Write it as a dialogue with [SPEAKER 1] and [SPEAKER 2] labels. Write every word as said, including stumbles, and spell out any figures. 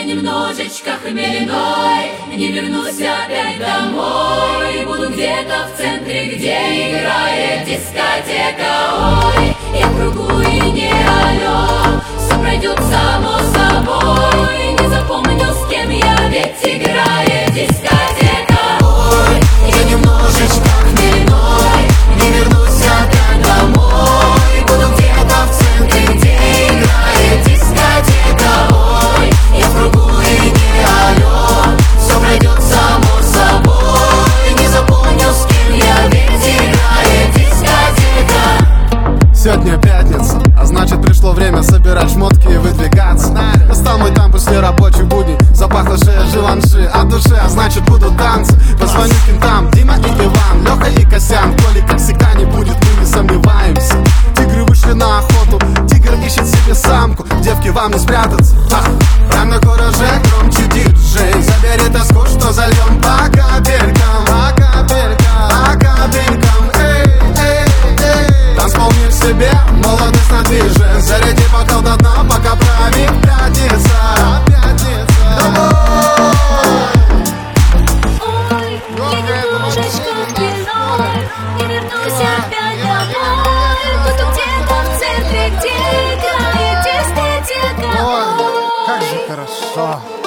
[SPEAKER 1] немножечко хмельной, не вернусь опять домой. Буду где-то в центре, где играет дискотека. Ой, я в кругу и не алё, все пройдет само собой. Не запомню, с кем я, ведь играет дискотека. Ой, я немножечко хмельной, не вернусь опять домой. Буду где-то в центре, где играет дискотека. Ой, я в кругу и не алё, все пройдет само собой. Не запомню, с кем я, ведь играет дискотека.
[SPEAKER 2] Сегодня пятница, а значит пришло время собирать шмотки и выдвигаться. Настал мой там после рабочих будней, запахло шея Живанши от души, а значит будут танцы. Позвоню кентам, Дима и Иван, Леха и Косян. Коли как всегда не будет, мы не сомневаемся. Тигры вышли на охоту, тигр ищет себе самку. Девки, вам не спрятаться, ха! Прям на кураже, громче диджей. Забери тоску, что зальем по капелькам, по капелькам, по капелькам. Эй, эй, эй. Танцпол мир в себе, молодость на движе. Заряди бокал до дна, пока правит пятница.
[SPEAKER 1] Ой, я немножечко хмельной, не вернусь опять домой. Буду где-то в центре, где играет дискотека.
[SPEAKER 2] Ой, как же хорошо.